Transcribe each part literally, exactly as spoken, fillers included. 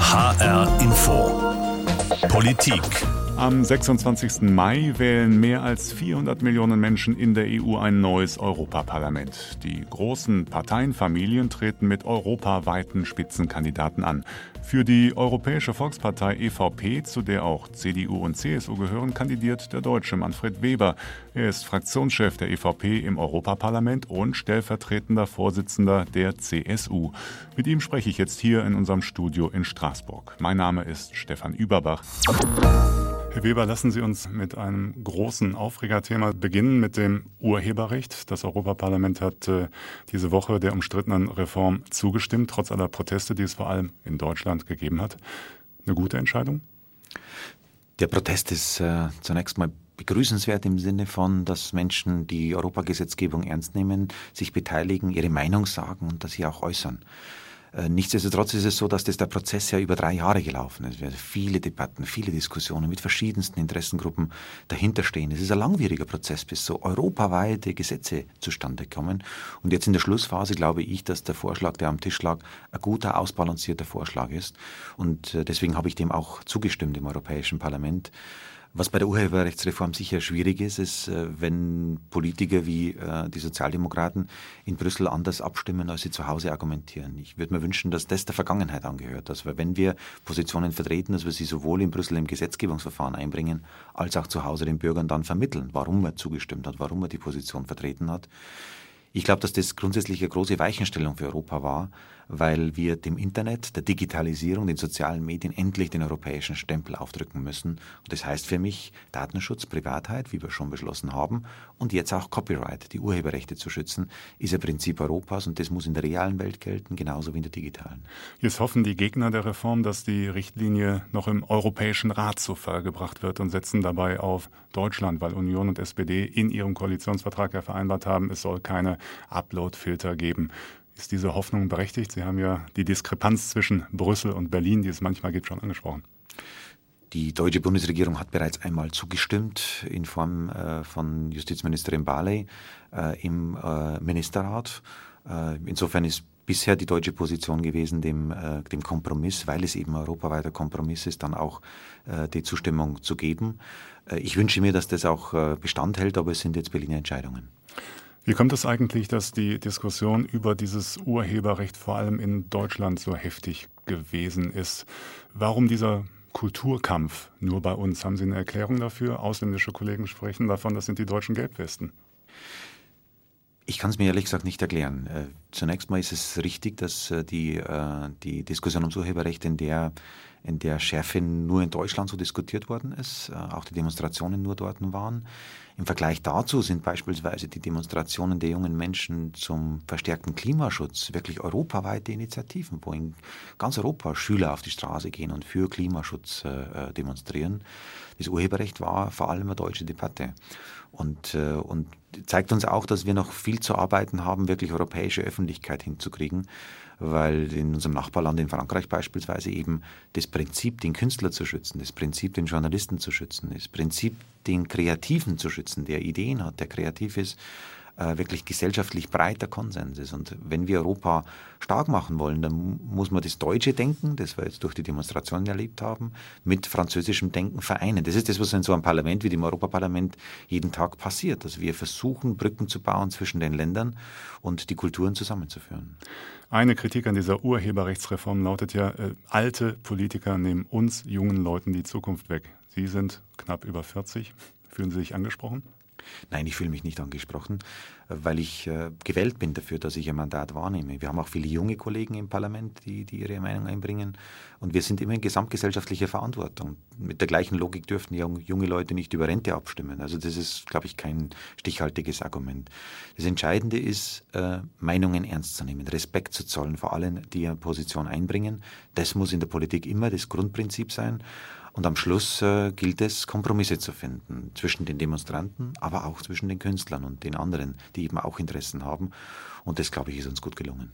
H R Info. Politik. Am sechsundzwanzigsten Mai wählen mehr als vierhundert Millionen Menschen in der E U ein neues Europaparlament. Die großen Parteienfamilien treten mit europaweiten Spitzenkandidaten an. Für die Europäische Volkspartei E V P, zu der auch C D U und C S U gehören, kandidiert der Deutsche Manfred Weber. Er ist Fraktionschef der E V P im Europaparlament und stellvertretender Vorsitzender der C S U. Mit ihm spreche ich jetzt hier in unserem Studio in Straßburg. Mein Name ist Stefan Überbach. Herr Weber, lassen Sie uns mit einem großen Aufregerthema beginnen, mit dem Urheberrecht. Das Europaparlament hat äh, diese Woche der umstrittenen Reform zugestimmt, trotz aller Proteste, die es vor allem in Deutschland gegeben hat. Eine gute Entscheidung? Der Protest ist äh, zunächst mal begrüßenswert im Sinne von, dass Menschen die Europagesetzgebung ernst nehmen, sich beteiligen, ihre Meinung sagen und das hier auch äußern. Nichtsdestotrotz ist es so, dass das der Prozess ja über drei Jahre gelaufen ist. Wir viele Debatten, viele Diskussionen mit verschiedensten Interessengruppen dahinterstehen. Es ist ein langwieriger Prozess, bis so europaweite Gesetze zustande kommen. Und jetzt in der Schlussphase glaube ich, dass der Vorschlag, der am Tisch lag, ein guter, ausbalancierter Vorschlag ist. Und deswegen habe ich dem auch zugestimmt im Europäischen Parlament. Was bei der Urheberrechtsreform sicher schwierig ist, ist, wenn Politiker wie die Sozialdemokraten in Brüssel anders abstimmen, als sie zu Hause argumentieren. Ich würde mir wünschen, dass das der Vergangenheit angehört, dass wir, wenn wir Positionen vertreten, dass wir sie sowohl in Brüssel im Gesetzgebungsverfahren einbringen, als auch zu Hause den Bürgern dann vermitteln, warum er zugestimmt hat, warum er die Position vertreten hat. Ich glaube, dass das grundsätzlich eine große Weichenstellung für Europa war, weil wir dem Internet, der Digitalisierung, den sozialen Medien endlich den europäischen Stempel aufdrücken müssen. Und das heißt für mich Datenschutz, Privatheit, wie wir schon beschlossen haben, und jetzt auch Copyright, die Urheberrechte zu schützen, ist ein Prinzip Europas und das muss in der realen Welt gelten, genauso wie in der digitalen. Jetzt hoffen die Gegner der Reform, dass die Richtlinie noch im Europäischen Rat zu Fall gebracht wird und setzen dabei auf Deutschland, weil Union und S P D in ihrem Koalitionsvertrag ja vereinbart haben, es soll keine Upload-Filter geben. Ist diese Hoffnung berechtigt? Sie haben ja die Diskrepanz zwischen Brüssel und Berlin, die es manchmal gibt, schon angesprochen. Die deutsche Bundesregierung hat bereits einmal zugestimmt in Form äh, von Justizministerin Barley äh, im äh, Ministerrat. Äh, insofern ist bisher die deutsche Position gewesen, dem, äh, dem Kompromiss, weil es eben europaweiter Kompromiss ist, dann auch äh, die Zustimmung zu geben. Äh, ich wünsche mir, dass das auch äh, Bestand hält, aber es sind jetzt Berliner Entscheidungen. Wie kommt es eigentlich, dass die Diskussion über dieses Urheberrecht vor allem in Deutschland so heftig gewesen ist? Warum dieser Kulturkampf nur bei uns? Haben Sie eine Erklärung dafür? Ausländische Kollegen sprechen davon, das sind die deutschen Gelbwesten. Ich kann es mir ehrlich gesagt nicht erklären. Äh, zunächst mal ist es richtig, dass äh, die, äh, die Diskussion ums Urheberrecht in der, in der Schärfe nur in Deutschland so diskutiert worden ist, äh, auch die Demonstrationen nur dort waren. Im Vergleich dazu sind beispielsweise die Demonstrationen der jungen Menschen zum verstärkten Klimaschutz wirklich europaweite Initiativen, wo in ganz Europa Schüler auf die Straße gehen und für Klimaschutz äh, demonstrieren. Das Urheberrecht war vor allem eine deutsche Debatte und, äh, und zeigt uns auch, dass wir noch viel zu arbeiten haben, wirklich europäische Öffentlichkeit hinzukriegen, weil in unserem Nachbarland in Frankreich beispielsweise eben das Prinzip, den Künstler zu schützen, das Prinzip, den Journalisten zu schützen, das Prinzip, den Kreativen zu schützen, der Ideen hat, der kreativ ist, äh, wirklich gesellschaftlich breiter Konsens ist. Und wenn wir Europa stark machen wollen, dann muss man das deutsche Denken, das wir jetzt durch die Demonstrationen erlebt haben, mit französischem Denken vereinen. Das ist das, was in so einem Parlament wie dem Europaparlament jeden Tag passiert, dass wir versuchen, Brücken zu bauen zwischen den Ländern und die Kulturen zusammenzuführen. Eine Kritik an dieser Urheberrechtsreform lautet ja, äh, alte Politiker nehmen uns jungen Leuten die Zukunft weg. Sie sind knapp über vierzig. Fühlen Sie sich angesprochen? Nein, ich fühle mich nicht angesprochen, weil ich äh, gewählt bin dafür, dass ich ein Mandat wahrnehme. Wir haben auch viele junge Kollegen im Parlament, die, die ihre Meinung einbringen. Und wir sind immer in gesamtgesellschaftlicher Verantwortung. Mit der gleichen Logik dürften junge Leute nicht über Rente abstimmen. Also das ist, glaube ich, kein stichhaltiges Argument. Das Entscheidende ist, äh, Meinungen ernst zu nehmen, Respekt zu zollen vor allen, die eine Position einbringen. Das muss in der Politik immer das Grundprinzip sein. Und am Schluss äh, gilt es, Kompromisse zu finden zwischen den Demonstranten, aber auch zwischen den Künstlern und den anderen, die eben auch Interessen haben. Und das, glaube ich, ist uns gut gelungen.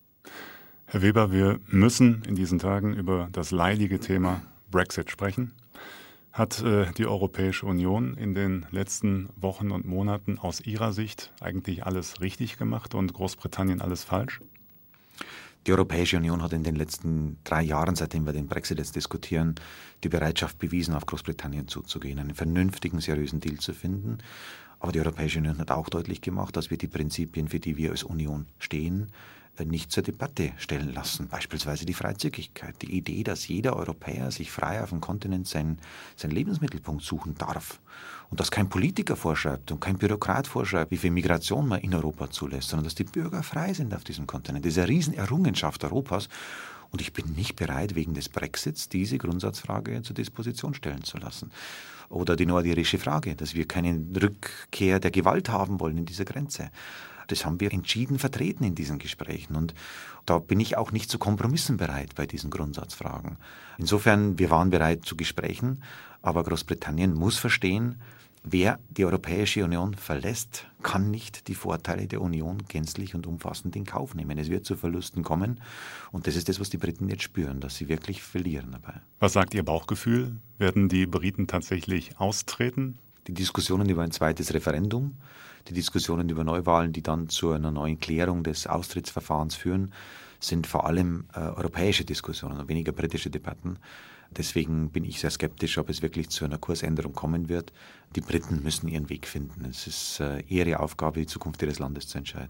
Herr Weber, wir müssen in diesen Tagen über das leidige Thema Brexit sprechen. Hat äh, die Europäische Union in den letzten Wochen und Monaten aus Ihrer Sicht eigentlich alles richtig gemacht und Großbritannien alles falsch? Die Europäische Union hat in den letzten drei Jahren, seitdem wir den Brexit jetzt diskutieren, die Bereitschaft bewiesen, auf Großbritannien zuzugehen, einen vernünftigen, seriösen Deal zu finden. Aber die Europäische Union hat auch deutlich gemacht, dass wir die Prinzipien, für die wir als Union stehen, nicht zur Debatte stellen lassen. Beispielsweise die Freizügigkeit, die Idee, dass jeder Europäer sich frei auf dem Kontinent seinen, seinen Lebensmittelpunkt suchen darf. Und dass kein Politiker vorschreibt und kein Bürokrat vorschreibt, wie viel Migration man in Europa zulässt, sondern dass die Bürger frei sind auf diesem Kontinent. Das ist eine Riesenerrungenschaft Europas. Und ich bin nicht bereit, wegen des Brexits diese Grundsatzfrage zur Disposition stellen zu lassen. Oder die nordirische Frage, dass wir keine Rückkehr der Gewalt haben wollen in dieser Grenze. Das haben wir entschieden vertreten in diesen Gesprächen. Und da bin ich auch nicht zu Kompromissen bereit bei diesen Grundsatzfragen. Insofern, wir waren bereit zu Gesprächen, aber Großbritannien muss verstehen, wer die Europäische Union verlässt, kann nicht die Vorteile der Union gänzlich und umfassend in Kauf nehmen. Es wird zu Verlusten kommen und das ist das, was die Briten jetzt spüren, dass sie wirklich verlieren dabei. Was sagt Ihr Bauchgefühl? Werden die Briten tatsächlich austreten? Die Diskussionen über ein zweites Referendum, die Diskussionen über Neuwahlen, die dann zu einer neuen Klärung des Austrittsverfahrens führen, sind vor allem äh, europäische Diskussionen und weniger britische Debatten. Deswegen bin ich sehr skeptisch, ob es wirklich zu einer Kursänderung kommen wird. Die Briten müssen ihren Weg finden. Es ist äh, ihre Aufgabe, die Zukunft ihres Landes zu entscheiden.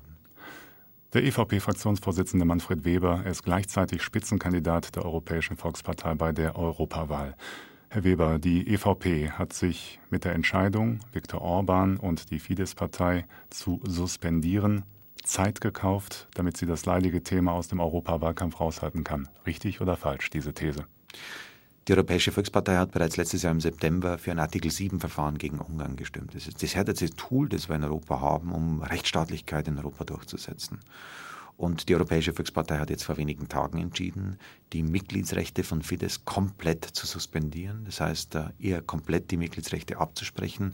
Der E V P-Fraktionsvorsitzende Manfred Weber, er ist gleichzeitig Spitzenkandidat der Europäischen Volkspartei bei der Europawahl. Herr Weber, die E V P hat sich mit der Entscheidung, Viktor Orban und die Fidesz-Partei zu suspendieren, Zeit gekauft, damit sie das leidige Thema aus dem Europawahlkampf raushalten kann. Richtig oder falsch, diese These? Die Europäische Volkspartei hat bereits letztes Jahr im September für ein Artikel sieben Verfahren gegen Ungarn gestimmt. Das ist das härteste Tool, das wir in Europa haben, um Rechtsstaatlichkeit in Europa durchzusetzen. Und die Europäische Volkspartei hat jetzt vor wenigen Tagen entschieden, die Mitgliedsrechte von Fidesz komplett zu suspendieren. Das heißt, ihr komplett die Mitgliedsrechte abzusprechen,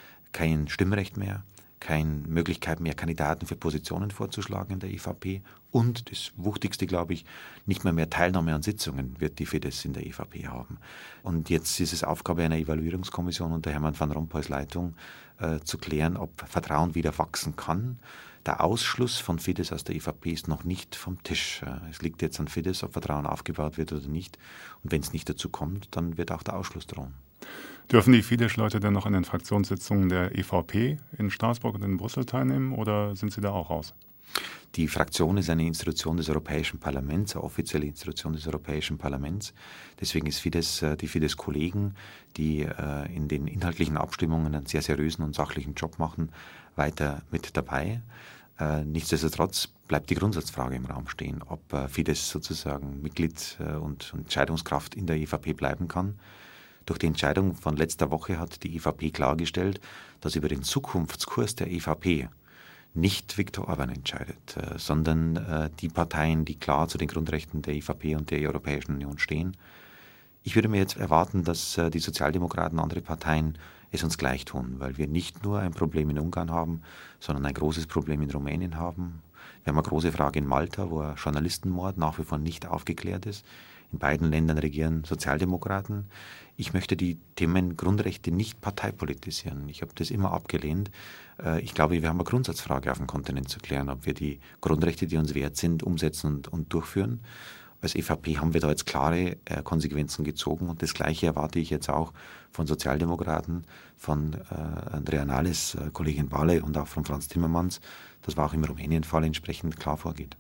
kein Stimmrecht mehr, keine Möglichkeit mehr, Kandidaten für Positionen vorzuschlagen in der E V P. Und das Wuchtigste, glaube ich, nicht mehr mehr Teilnahme an Sitzungen wird die Fidesz in der E V P haben. Und jetzt ist es Aufgabe einer Evaluierungskommission unter Hermann van Rompuys Leitung äh, zu klären, ob Vertrauen wieder wachsen kann. Der Ausschluss von Fidesz aus der E V P ist noch nicht vom Tisch. Es liegt jetzt an Fidesz, ob Vertrauen aufgebaut wird oder nicht. Und wenn es nicht dazu kommt, dann wird auch der Ausschluss drohen. Dürfen die Fidesz-Leute denn noch an den Fraktionssitzungen der E V P in Straßburg und in Brüssel teilnehmen oder sind sie da auch raus? Die Fraktion ist eine Institution des Europäischen Parlaments, eine offizielle Institution des Europäischen Parlaments. Deswegen ist Fidesz, die Fidesz-Kollegen, die in den inhaltlichen Abstimmungen einen sehr seriösen und sachlichen Job machen, weiter mit dabei. Nichtsdestotrotz bleibt die Grundsatzfrage im Raum stehen, ob Fidesz sozusagen Mitglied und Entscheidungskraft in der E V P bleiben kann. Durch die Entscheidung von letzter Woche hat die E V P klargestellt, dass über den Zukunftskurs der E V P nicht Viktor Orban entscheidet, äh, sondern äh, die Parteien, die klar zu den Grundrechten der E V P und der Europäischen Union stehen. Ich würde mir jetzt erwarten, dass äh, die Sozialdemokraten und andere Parteien es uns gleich tun, weil wir nicht nur ein Problem in Ungarn haben, sondern ein großes Problem in Rumänien haben. Wir haben eine große Frage in Malta, wo ein Journalistenmord nach wie vor nicht aufgeklärt ist. In beiden Ländern regieren Sozialdemokraten. Ich möchte die Themen Grundrechte nicht parteipolitisieren. Ich habe das immer abgelehnt. Ich glaube, wir haben eine Grundsatzfrage auf dem Kontinent zu klären, ob wir die Grundrechte, die uns wert sind, umsetzen und, und durchführen. Als E V P haben wir da jetzt klare äh, Konsequenzen gezogen und das Gleiche erwarte ich jetzt auch von Sozialdemokraten, von äh, Andrea Nahles, äh, Kollegin Barley und auch von Franz Timmermans, dass man auch im Rumänien-Fall entsprechend klar vorgeht.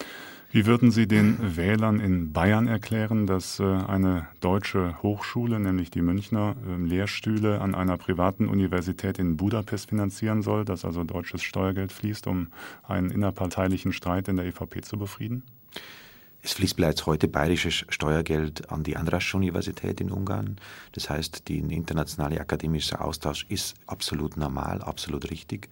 Wie würden Sie den Wählern in Bayern erklären, dass äh, eine deutsche Hochschule, nämlich die Münchner, äh, Lehrstühle an einer privaten Universität in Budapest finanzieren soll, dass also deutsches Steuergeld fließt, um einen innerparteilichen Streit in der E V P zu befrieden? Es fließt bereits heute bayerisches Steuergeld an die Andras-Universität in Ungarn. Das heißt, der internationale akademische Austausch ist absolut normal, absolut richtig.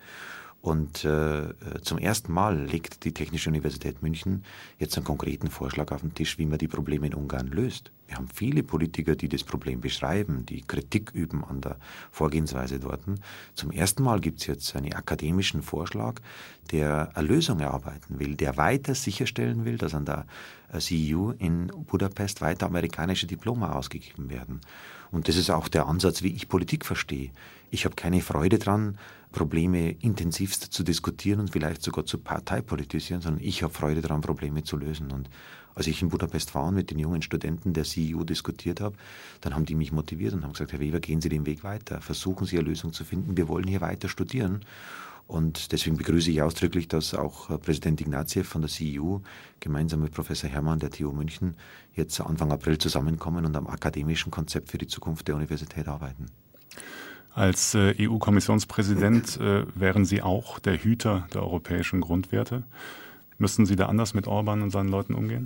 Und äh, zum ersten Mal legt die Technische Universität München jetzt einen konkreten Vorschlag auf den Tisch, wie man die Probleme in Ungarn löst. Wir haben viele Politiker, die das Problem beschreiben, die Kritik üben an der Vorgehensweise dort. Zum ersten Mal gibt es jetzt einen akademischen Vorschlag, der eine Lösung erarbeiten will, der weiter sicherstellen will, dass an der C E U in Budapest weiter amerikanische Diplome ausgegeben werden. Und das ist auch der Ansatz, wie ich Politik verstehe. Ich habe keine Freude dran, Probleme intensivst zu diskutieren und vielleicht sogar zu parteipolitisieren, sondern ich habe Freude daran, Probleme zu lösen. Und als ich in Budapest war und mit den jungen Studenten der C E U diskutiert habe, dann haben die mich motiviert und haben gesagt, Herr Weber, gehen Sie den Weg weiter, versuchen Sie eine Lösung zu finden, wir wollen hier weiter studieren. Und deswegen begrüße ich ausdrücklich, dass auch Präsident Ignatieff von der C E U gemeinsam mit Professor Hermann der T U München jetzt Anfang April zusammenkommen und am akademischen Konzept für die Zukunft der Universität arbeiten. Als äh, E U-Kommissionspräsident äh, wären Sie auch der Hüter der europäischen Grundwerte. Müssten Sie da anders mit Orban und seinen Leuten umgehen?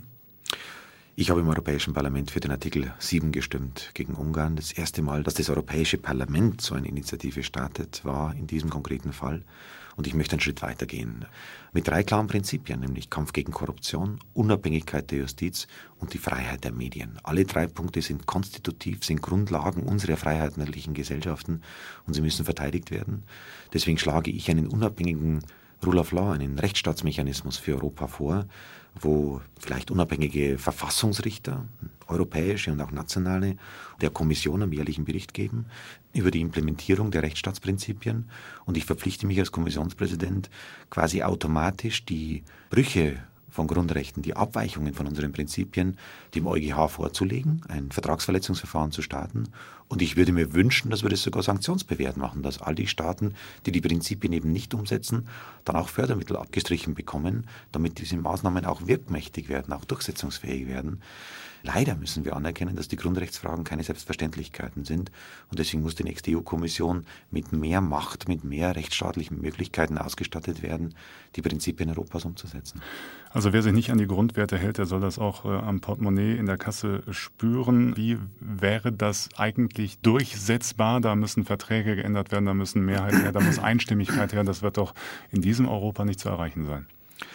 Ich habe im Europäischen Parlament für den Artikel sieben gestimmt gegen Ungarn. Das erste Mal, dass das Europäische Parlament so eine Initiative startet, war in diesem konkreten Fall. Und ich möchte einen Schritt weitergehen. Mit drei klaren Prinzipien, nämlich Kampf gegen Korruption, Unabhängigkeit der Justiz und die Freiheit der Medien. Alle drei Punkte sind konstitutiv, sind Grundlagen unserer freiheitlichen Gesellschaften und sie müssen verteidigt werden. Deswegen schlage ich einen unabhängigen Rule of Law, einen Rechtsstaatsmechanismus für Europa vor, wo vielleicht unabhängige Verfassungsrichter, europäische und auch nationale, der Kommission einen jährlichen Bericht geben über die Implementierung der Rechtsstaatsprinzipien. Und ich verpflichte mich als Kommissionspräsident quasi automatisch die Brüche von Grundrechten, die Abweichungen von unseren Prinzipien dem EuGH vorzulegen, ein Vertragsverletzungsverfahren zu starten. Und ich würde mir wünschen, dass wir das sogar sanktionsbewehrt machen, dass all die Staaten, die die Prinzipien eben nicht umsetzen, dann auch Fördermittel abgestrichen bekommen, damit diese Maßnahmen auch wirkmächtig werden, auch durchsetzungsfähig werden. Leider müssen wir anerkennen, dass die Grundrechtsfragen keine Selbstverständlichkeiten sind. Und deswegen muss die nächste E U-Kommission mit mehr Macht, mit mehr rechtsstaatlichen Möglichkeiten ausgestattet werden, die Prinzipien Europas umzusetzen. Also wer sich nicht an die Grundwerte hält, der soll das auch äh, am Portemonnaie in der Kasse spüren. Wie wäre das eigentlich durchsetzbar? Da müssen Verträge geändert werden, da müssen Mehrheiten her, da muss Einstimmigkeit her. Das wird doch in diesem Europa nicht zu erreichen sein.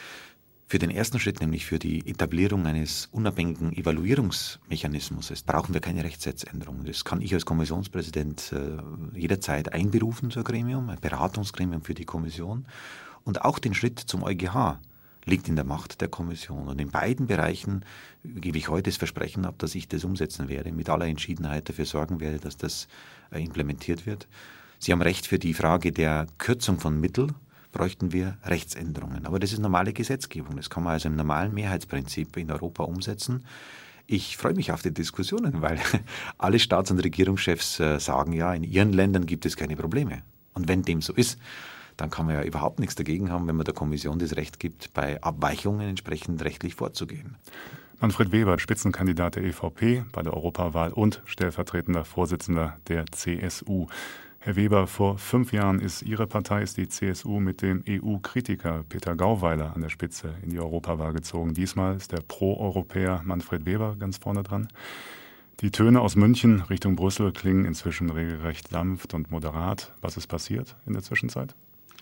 Für den ersten Schritt, nämlich für die Etablierung eines unabhängigen Evaluierungsmechanismus, brauchen wir keine Rechtssatzänderung. Das kann ich als Kommissionspräsident äh, jederzeit einberufen zur Gremium, ein Beratungsgremium für die Kommission. Und auch den Schritt zum EuGH liegt in der Macht der Kommission. Und in beiden Bereichen gebe ich heute das Versprechen ab, dass ich das umsetzen werde, mit aller Entschiedenheit dafür sorgen werde, dass das äh, implementiert wird. Sie haben recht, für die Frage der Kürzung von Mitteln bräuchten wir Rechtsänderungen. Aber das ist normale Gesetzgebung. Das kann man also im normalen Mehrheitsprinzip in Europa umsetzen. Ich freue mich auf die Diskussionen, weil alle Staats- und Regierungschefs sagen, ja, in ihren Ländern gibt es keine Probleme. Und wenn dem so ist, dann kann man ja überhaupt nichts dagegen haben, wenn man der Kommission das Recht gibt, bei Abweichungen entsprechend rechtlich vorzugehen. Manfred Weber, Spitzenkandidat der E V P bei der Europawahl und stellvertretender Vorsitzender der C S U. Herr Weber, vor fünf Jahren ist Ihre Partei, ist die C S U, mit dem E U-Kritiker Peter Gauweiler an der Spitze in die Europawahl gezogen. Diesmal ist der Pro-Europäer Manfred Weber ganz vorne dran. Die Töne aus München Richtung Brüssel klingen inzwischen regelrecht sanft und moderat. Was ist passiert in der Zwischenzeit?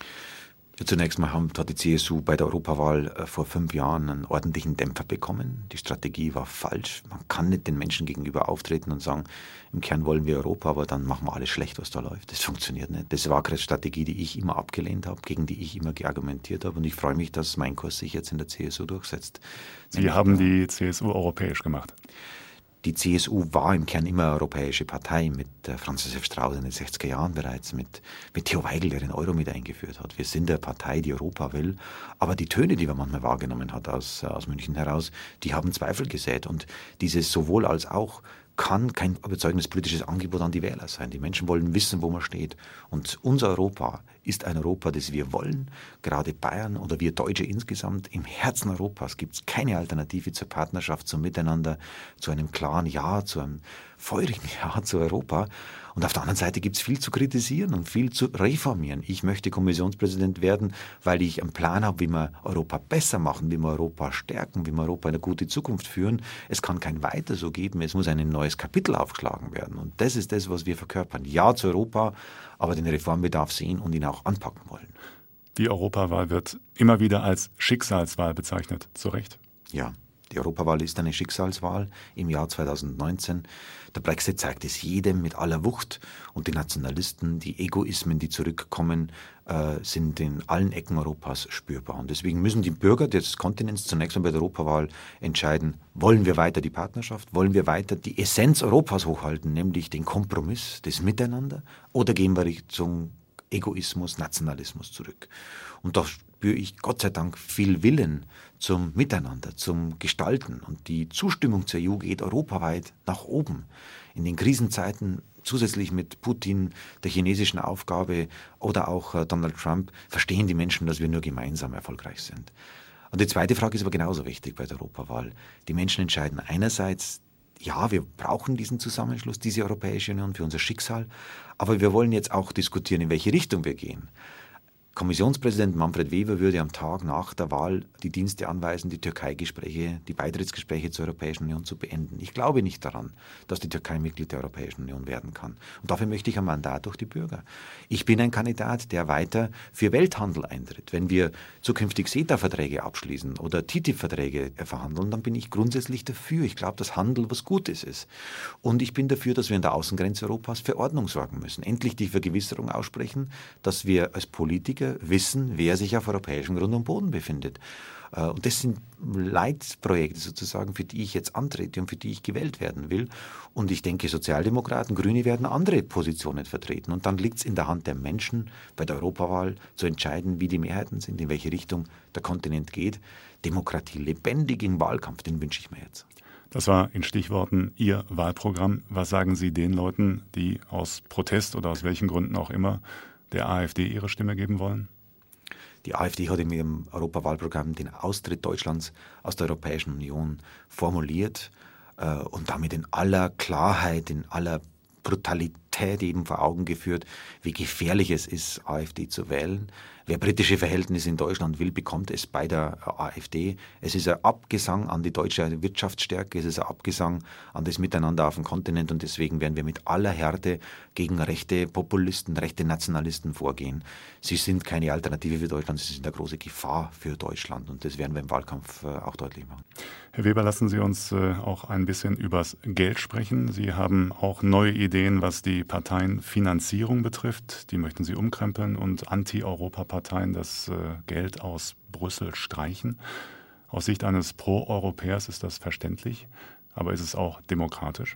Zunächst mal hat die C S U bei der Europawahl vor fünf Jahren einen ordentlichen Dämpfer bekommen. Die Strategie war falsch. Man kann nicht den Menschen gegenüber auftreten und sagen, im Kern wollen wir Europa, aber dann machen wir alles schlecht, was da läuft. Das funktioniert nicht. Das war eine Strategie, die ich immer abgelehnt habe, gegen die ich immer geargumentiert habe. Und ich freue mich, dass mein Kurs sich jetzt in der C S U durchsetzt. Sie Nämlich haben die C S U europäisch gemacht. Die C S U war im Kern immer eine europäische Partei, mit äh, Franz Josef Strauß in den sechziger Jahren bereits, mit, mit Theo Weigel, der den Euro mit eingeführt hat. Wir sind eine Partei, die Europa will. Aber die Töne, die man manchmal wahrgenommen hat aus, aus München heraus, die haben Zweifel gesät. Und dieses sowohl als auch kann kein überzeugendes politisches Angebot an die Wähler sein. Die Menschen wollen wissen, wo man steht. Und unser Europa ist ein Europa, das wir wollen. Gerade Bayern oder wir Deutsche insgesamt. Im Herzen Europas gibt es keine Alternative zur Partnerschaft, zum Miteinander, zu einem klaren Ja, zu einem feurigen Ja zu Europa. Und auf der anderen Seite gibt es viel zu kritisieren und viel zu reformieren. Ich möchte Kommissionspräsident werden, weil ich einen Plan habe, wie wir Europa besser machen, wie wir Europa stärken, wie wir Europa in eine gute Zukunft führen. Es kann kein Weiter so geben, es muss ein neues Kapitel aufgeschlagen werden. Und das ist das, was wir verkörpern. Ja zu Europa, aber den Reformbedarf sehen und ihn auch anpacken wollen. Die Europawahl wird immer wieder als Schicksalswahl bezeichnet, zu Recht? Ja. Die Europawahl ist eine Schicksalswahl im Jahr zweitausendneunzehn. Der Brexit zeigt es jedem mit aller Wucht und die Nationalisten, die Egoismen, die zurückkommen, äh, sind in allen Ecken Europas spürbar. Und deswegen müssen die Bürger des Kontinents zunächst mal bei der Europawahl entscheiden, wollen wir weiter die Partnerschaft, wollen wir weiter die Essenz Europas hochhalten, nämlich den Kompromiss, das Miteinander, oder gehen wir Richtung Egoismus, Nationalismus zurück. Und da spüre ich Gott sei Dank viel Willen zum Miteinander, zum Gestalten. Und die Zustimmung zur E U geht europaweit nach oben. In den Krisenzeiten, zusätzlich mit Putin, der chinesischen Aufgabe oder auch äh, Donald Trump, verstehen die Menschen, dass wir nur gemeinsam erfolgreich sind. Und die zweite Frage ist aber genauso wichtig bei der Europawahl. Die Menschen entscheiden einerseits, ja, wir brauchen diesen Zusammenschluss, diese Europäische Union für unser Schicksal, aber wir wollen jetzt auch diskutieren, in welche Richtung wir gehen. Kommissionspräsident Manfred Weber würde am Tag nach der Wahl die Dienste anweisen, die Türkei-Gespräche, die Beitrittsgespräche zur Europäischen Union zu beenden. Ich glaube nicht daran, dass die Türkei Mitglied der Europäischen Union werden kann. Und dafür möchte ich ein Mandat durch die Bürger. Ich bin ein Kandidat, der weiter für Welthandel eintritt. Wenn wir zukünftig CETA-Verträge abschließen oder T T I P-Verträge verhandeln, dann bin ich grundsätzlich dafür. Ich glaube, dass Handel was Gutes ist. Und ich bin dafür, dass wir in der Außengrenze Europas für Ordnung sorgen müssen. Endlich die Vergewisserung aussprechen, dass wir als Politiker wissen, wer sich auf europäischem Grund und Boden befindet. Und das sind Leitprojekte sozusagen, für die ich jetzt antrete und für die ich gewählt werden will. Und ich denke, Sozialdemokraten, Grüne werden andere Positionen vertreten. Und dann liegt es in der Hand der Menschen, bei der Europawahl zu entscheiden, wie die Mehrheiten sind, in welche Richtung der Kontinent geht. Demokratie lebendig im Wahlkampf, den wünsche ich mir jetzt. Das war in Stichworten Ihr Wahlprogramm. Was sagen Sie den Leuten, die aus Protest oder aus welchen Gründen auch immer der AfD ihre Stimme geben wollen? Die AfD hat in ihrem Europawahlprogramm den Austritt Deutschlands aus der Europäischen Union formuliert äh, und damit in aller Klarheit, in aller Brutalität eben vor Augen geführt, wie gefährlich es ist, AfD zu wählen. Wer britische Verhältnisse in Deutschland will, bekommt es bei der AfD. Es ist ein Abgesang an die deutsche Wirtschaftsstärke, es ist ein Abgesang an das Miteinander auf dem Kontinent und deswegen werden wir mit aller Härte gegen rechte Populisten, rechte Nationalisten vorgehen. Sie sind keine Alternative für Deutschland, sie sind eine große Gefahr für Deutschland und das werden wir im Wahlkampf auch deutlich machen. Herr Weber, lassen Sie uns auch ein bisschen übers Geld sprechen. Sie haben auch neue Ideen, was die Parteienfinanzierung betrifft. Die möchten Sie umkrempeln und Anti-Europa-Parteien das Geld aus Brüssel streichen. Aus Sicht eines Pro-Europäers ist das verständlich, aber ist es auch demokratisch?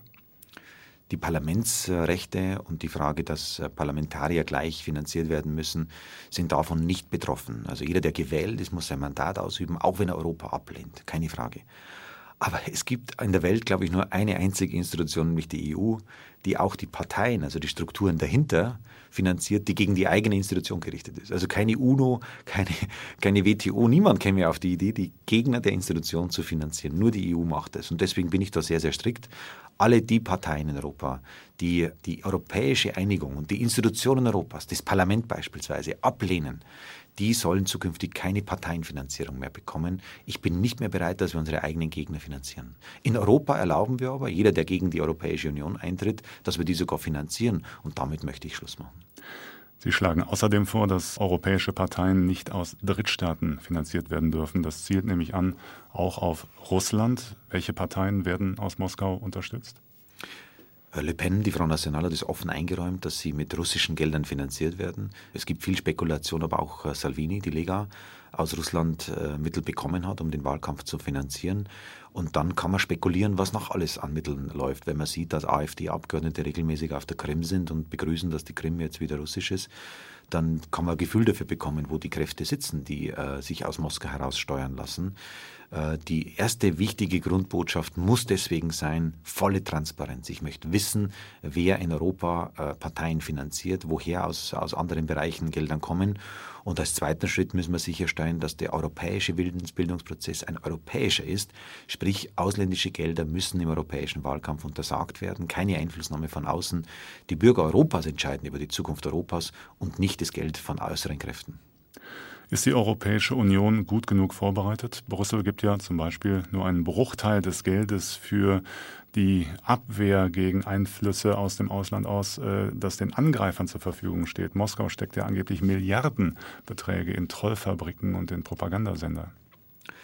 Die Parlamentsrechte und die Frage, dass Parlamentarier gleich finanziert werden müssen, sind davon nicht betroffen. Also jeder, der gewählt ist, muss sein Mandat ausüben, auch wenn er Europa ablehnt, keine Frage. Aber es gibt in der Welt, glaube ich, nur eine einzige Institution, nämlich die E U, die auch die Parteien, also die Strukturen dahinter finanziert, die gegen die eigene Institution gerichtet ist. Also keine UNO, keine, keine W T O, niemand käme auf die Idee, die Gegner der Institution zu finanzieren. Nur die E U macht es. Und deswegen bin ich da sehr, sehr strikt. Alle die Parteien in Europa, die die europäische Einigung und die Institutionen Europas, das Parlament beispielsweise, ablehnen, die sollen zukünftig keine Parteienfinanzierung mehr bekommen. Ich bin nicht mehr bereit, dass wir unsere eigenen Gegner finanzieren. In Europa erlauben wir aber, jeder, der gegen die Europäische Union eintritt, dass wir die sogar finanzieren. Und damit möchte ich Schluss machen. Sie schlagen außerdem vor, dass europäische Parteien nicht aus Drittstaaten finanziert werden dürfen. Das zielt nämlich an, auch auf Russland. Welche Parteien werden aus Moskau unterstützt? Le Pen, die Front National, hat es offen eingeräumt, dass sie mit russischen Geldern finanziert werden. Es gibt viel Spekulation, aber auch Salvini, die Lega, aus Russland äh, Mittel bekommen hat, um den Wahlkampf zu finanzieren. Und dann kann man spekulieren, was noch alles an Mitteln läuft, wenn man sieht, dass AfD-Abgeordnete regelmäßig auf der Krim sind und begrüßen, dass die Krim jetzt wieder russisch ist. Dann kann man ein Gefühl dafür bekommen, wo die Kräfte sitzen, die äh, sich aus Moskau heraus steuern lassen. Äh, die erste wichtige Grundbotschaft muss deswegen sein, volle Transparenz. Ich möchte wissen, wer in Europa äh, Parteien finanziert, woher aus, aus anderen Bereichen Geldern kommen. Und als zweiten Schritt müssen wir sicherstellen, dass der europäische Bildungsprozess ein europäischer ist. Sprich, ausländische Gelder müssen im europäischen Wahlkampf untersagt werden. Keine Einflussnahme von außen. Die Bürger Europas entscheiden über die Zukunft Europas und nicht das Geld von äußeren Kräften. Ist die Europäische Union gut genug vorbereitet? Brüssel gibt ja zum Beispiel nur einen Bruchteil des Geldes für die Abwehr gegen Einflüsse aus dem Ausland aus, das den Angreifern zur Verfügung steht. Moskau steckt ja angeblich Milliardenbeträge in Trollfabriken und in Propagandasender.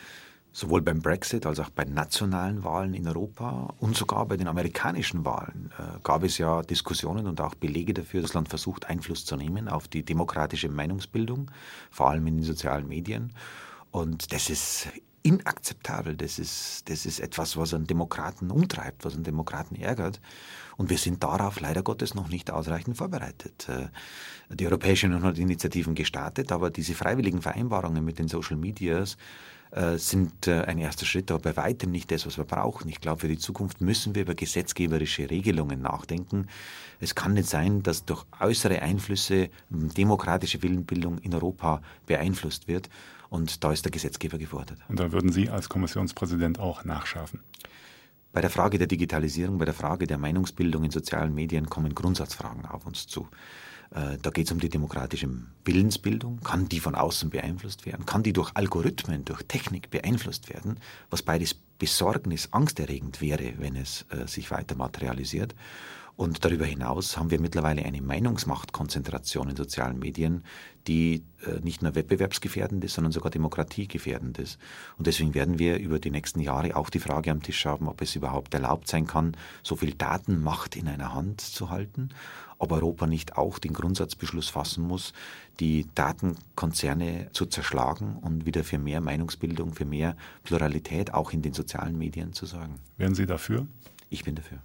Sowohl beim Brexit als auch bei nationalen Wahlen in Europa und sogar bei den amerikanischen Wahlen äh, gab es ja Diskussionen und auch Belege dafür, dass das Land versucht, Einfluss zu nehmen auf die demokratische Meinungsbildung, vor allem in den sozialen Medien. Und das ist inakzeptabel. Das ist, das ist etwas, was einen Demokraten umtreibt, was einen Demokraten ärgert. Und wir sind darauf leider Gottes noch nicht ausreichend vorbereitet. Die Europäische Union hat Initiativen gestartet, aber diese freiwilligen Vereinbarungen mit den Social Medias sind ein erster Schritt, aber bei weitem nicht das, was wir brauchen. Ich glaube, für die Zukunft müssen wir über gesetzgeberische Regelungen nachdenken. Es kann nicht sein, dass durch äußere Einflüsse demokratische Willenbildung in Europa beeinflusst wird. Und da ist der Gesetzgeber gefordert. Und da würden Sie als Kommissionspräsident auch nachschärfen? Bei der Frage der Digitalisierung, bei der Frage der Meinungsbildung in sozialen Medien kommen Grundsatzfragen auf uns zu. Da geht es um die demokratische Willensbildung. Kann die von außen beeinflusst werden? Kann die durch Algorithmen, durch Technik beeinflusst werden? Was beides Besorgnis, angsterregend wäre, wenn es äh, sich weiter materialisiert. Und darüber hinaus haben wir mittlerweile eine Meinungsmachtkonzentration in sozialen Medien, die äh, nicht nur wettbewerbsgefährdend ist, sondern sogar demokratiegefährdend ist. Und deswegen werden wir über die nächsten Jahre auch die Frage am Tisch haben, ob es überhaupt erlaubt sein kann, so viel Datenmacht in einer Hand zu halten, ob Europa nicht auch den Grundsatzbeschluss fassen muss, die Datenkonzerne zu zerschlagen und wieder für mehr Meinungsbildung, für mehr Pluralität auch in den sozialen Medien zu sorgen. Wären Sie dafür? Ich bin dafür.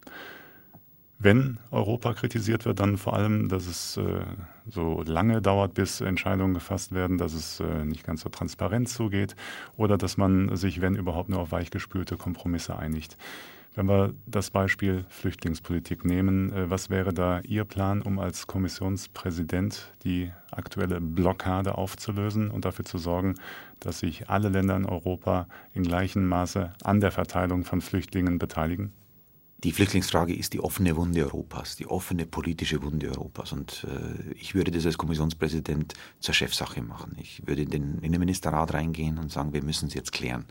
Wenn Europa kritisiert wird, dann vor allem, dass es äh, so lange dauert, bis Entscheidungen gefasst werden, dass es äh, nicht ganz so transparent zugeht oder dass man sich, wenn überhaupt, nur auf weichgespülte Kompromisse einigt. Wenn wir das Beispiel Flüchtlingspolitik nehmen, äh, was wäre da Ihr Plan, um als Kommissionspräsident die aktuelle Blockade aufzulösen und dafür zu sorgen, dass sich alle Länder in Europa in gleichem Maße an der Verteilung von Flüchtlingen beteiligen? Die Flüchtlingsfrage ist die offene Wunde Europas, die offene politische Wunde Europas. Und äh, ich würde das als Kommissionspräsident zur Chefsache machen. Ich würde in den Innenministerrat reingehen und sagen, wir müssen es jetzt klären.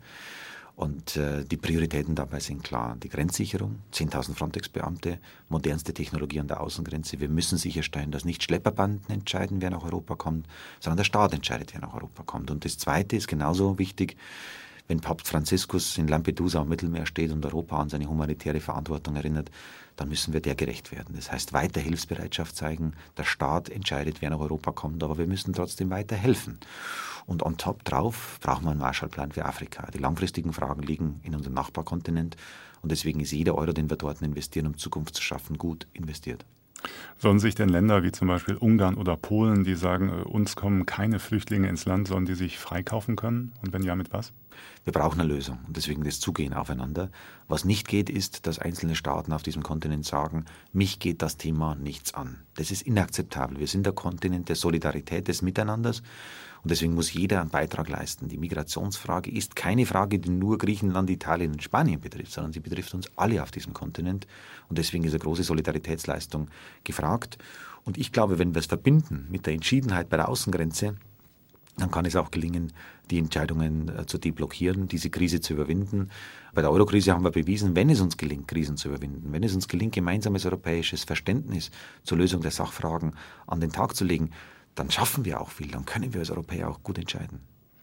Und äh, die Prioritäten dabei sind klar. Die Grenzsicherung, zehntausend Frontex-Beamte, modernste Technologie an der Außengrenze. Wir müssen sicherstellen, dass nicht Schlepperbanden entscheiden, wer nach Europa kommt, sondern der Staat entscheidet, wer nach Europa kommt. Und das Zweite ist genauso wichtig. Wenn Papst Franziskus in Lampedusa am Mittelmeer steht und Europa an seine humanitäre Verantwortung erinnert, dann müssen wir der gerecht werden. Das heißt, weiter Hilfsbereitschaft zeigen. Der Staat entscheidet, wer nach Europa kommt, aber wir müssen trotzdem weiter helfen. Und on top drauf brauchen wir einen Marshallplan für Afrika. Die langfristigen Fragen liegen in unserem Nachbarkontinent und deswegen ist jeder Euro, den wir dort investieren, um Zukunft zu schaffen, gut investiert. Sollen sich denn Länder wie zum Beispiel Ungarn oder Polen, die sagen, uns kommen keine Flüchtlinge ins Land, sollen die sich freikaufen können? Und wenn ja, mit was? Wir brauchen eine Lösung und deswegen das Zugehen aufeinander. Was nicht geht, ist, dass einzelne Staaten auf diesem Kontinent sagen, mich geht das Thema nichts an. Das ist inakzeptabel. Wir sind der Kontinent der Solidarität, des Miteinanders und deswegen muss jeder einen Beitrag leisten. Die Migrationsfrage ist keine Frage, die nur Griechenland, Italien und Spanien betrifft, sondern sie betrifft uns alle auf diesem Kontinent und deswegen ist eine große Solidaritätsleistung gefragt. Und ich glaube, wenn wir es verbinden mit der Entschiedenheit bei der Außengrenze, dann kann es auch gelingen, die Entscheidungen äh, zu deblockieren, diese Krise zu überwinden. Bei der Eurokrise haben wir bewiesen, wenn es uns gelingt, Krisen zu überwinden, wenn es uns gelingt, gemeinsames europäisches Verständnis zur Lösung der Sachfragen an den Tag zu legen, dann schaffen wir auch viel, dann können wir als Europäer auch gut entscheiden.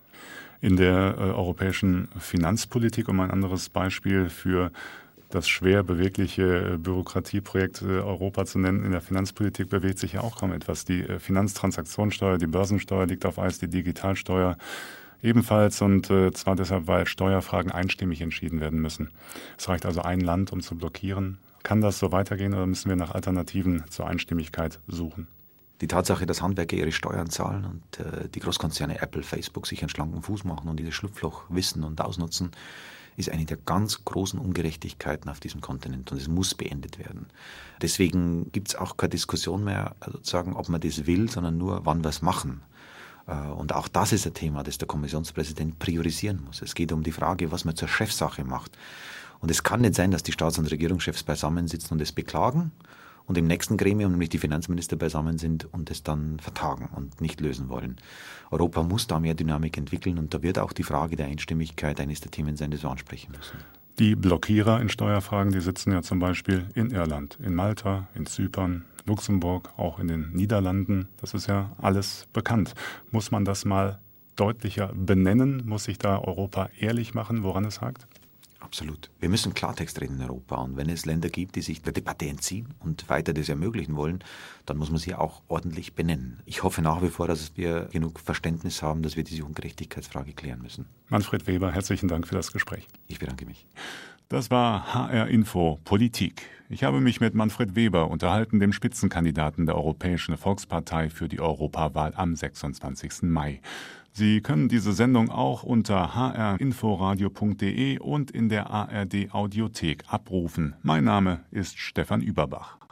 In der äh, europäischen Finanzpolitik, um ein anderes Beispiel für das schwer bewegliche Bürokratieprojekt Europa zu nennen, in der Finanzpolitik bewegt sich ja auch kaum etwas. Die Finanztransaktionssteuer, die Börsensteuer liegt auf Eis, die Digitalsteuer ebenfalls und äh, zwar deshalb, weil Steuerfragen einstimmig entschieden werden müssen. Es reicht also ein Land, um zu blockieren. Kann das so weitergehen oder müssen wir nach Alternativen zur Einstimmigkeit suchen? Die Tatsache, dass Handwerker ihre Steuern zahlen und äh, die Großkonzerne Apple, Facebook sich einen schlanken Fuß machen und dieses Schlupfloch wissen und ausnutzen, ist eine der ganz großen Ungerechtigkeiten auf diesem Kontinent und es muss beendet werden. Deswegen gibt es auch keine Diskussion mehr, sozusagen, ob man das will, sondern nur, wann wir es machen. Und auch das ist ein Thema, das der Kommissionspräsident priorisieren muss. Es geht um die Frage, was man zur Chefsache macht. Und es kann nicht sein, dass die Staats- und Regierungschefs beisammensitzen und es beklagen und im nächsten Gremium, nämlich die Finanzminister, beisammen sind und es dann vertagen und nicht lösen wollen. Europa muss da mehr Dynamik entwickeln und da wird auch die Frage der Einstimmigkeit eines der Themen sein, das wir ansprechen müssen. Die Blockierer in Steuerfragen, die sitzen ja zum Beispiel in Irland, in Malta, in Zypern, Luxemburg, auch in den Niederlanden. Das ist ja alles bekannt. Muss man das mal deutlicher benennen? Muss sich da Europa ehrlich machen, woran es hakt? Absolut. Wir müssen Klartext reden in Europa. Und wenn es Länder gibt, die sich der Debatte entziehen und weiter das ermöglichen wollen, dann muss man sie auch ordentlich benennen. Ich hoffe nach wie vor, dass wir genug Verständnis haben, dass wir diese Ungerechtigkeitsfrage klären müssen. Manfred Weber, herzlichen Dank für das Gespräch. Ich bedanke mich. Das war H R Info Politik. Ich habe mich mit Manfred Weber unterhalten, dem Spitzenkandidaten der Europäischen Volkspartei für die Europawahl am sechsundzwanzigsten Mai. Sie können diese Sendung auch unter h r inforadio punkt d e und in der A R D Audiothek abrufen. Mein Name ist Stefan Überbach.